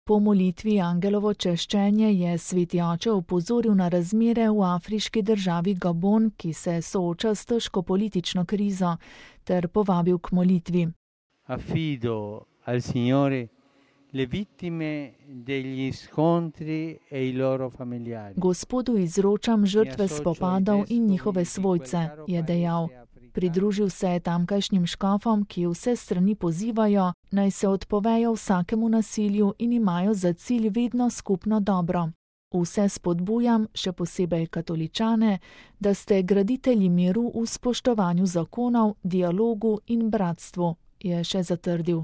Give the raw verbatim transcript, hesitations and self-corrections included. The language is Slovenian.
Po molitvi Angelovo češčenje je sveti oče opozoril na razmere v afriški državi Gabon, ki se sooča s težko politično krizo, ter povabil k molitvi. Affido al Signore le vittime degli scontri e i loro familiari. Gospodu izročam žrtve spopadov in njihove svojce, je dejal. Pridružil se je tamkajšnjim škofom, ki vse strani pozivajo, naj se odpovejo vsakemu nasilju in imajo za cilj vedno skupno dobro. Vse spodbujam, še posebej katoličane, da ste graditelji miru v spoštovanju zakonov, dialogu in bratstvu, je še zatrdil.